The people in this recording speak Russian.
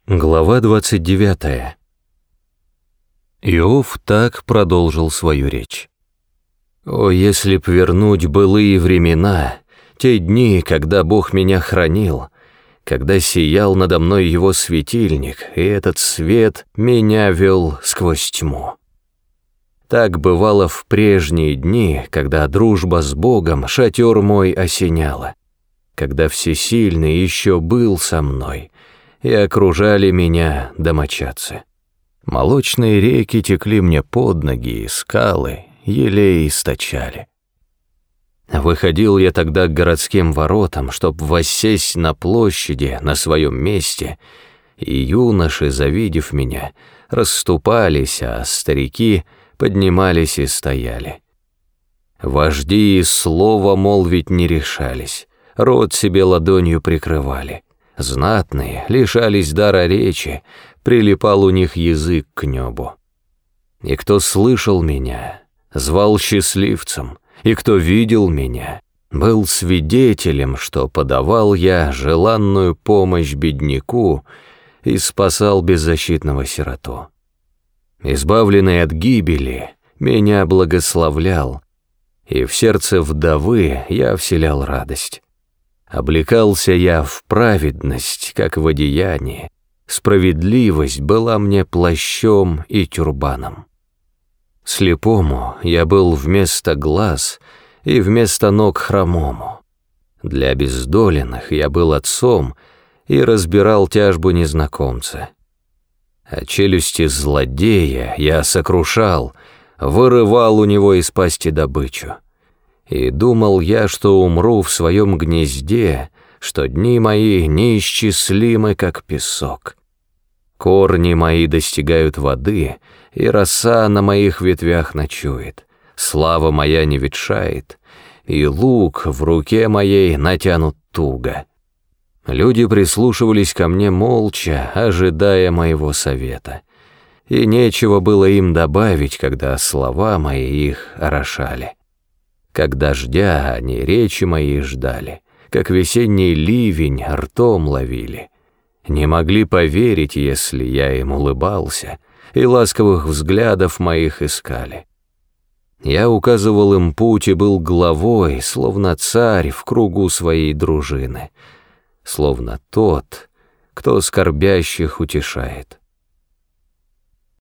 Глава 29. Иов так продолжил свою речь. «О, если б вернуть былые времена, те дни, когда Бог меня хранил, когда сиял надо мной его светильник, и этот свет меня вел сквозь тьму. Так бывало в прежние дни, когда дружба с Богом шатер мой осеняла, когда Всесильный еще был со мной, и окружали меня домочадцы. Молочные реки текли мне под ноги, и скалы елей источали. Выходил я тогда к городским воротам, чтоб воссесть на площади на своем месте, и юноши, завидев меня, расступались, а старики поднимались и стояли. Вожди и слова молвить не решались, рот себе ладонью прикрывали. Знатные лишались дара речи, прилипал у них язык к небу. И кто слышал меня, звал счастливцем, и кто видел меня, был свидетелем, что подавал я желанную помощь бедняку и спасал беззащитного сироту. Избавленный от гибели, меня благословлял, и в сердце вдовы я вселял радость. Облекался я в праведность, как в одеянии, справедливость была мне плащом и тюрбаном. Слепому я был вместо глаз и вместо ног хромому. Для обездоленных я был отцом и разбирал тяжбу незнакомца. А челюсти злодея я сокрушал, вырывал у него из пасти добычу. И думал я, что умру в своем гнезде, что дни мои неисчислимы, как песок. Корни мои достигают воды, и роса на моих ветвях ночует. Слава моя не ветшает, и лук в руке моей натянут туго. Люди прислушивались ко мне молча, ожидая моего совета, и нечего было им добавить, когда слова мои их орошали. Как дождя они речи мои ждали, как весенний ливень ртом ловили. Не могли поверить, если я им улыбался, и ласковых взглядов моих искали. Я указывал им путь и был главой, словно царь в кругу своей дружины, словно тот, кто скорбящих утешает.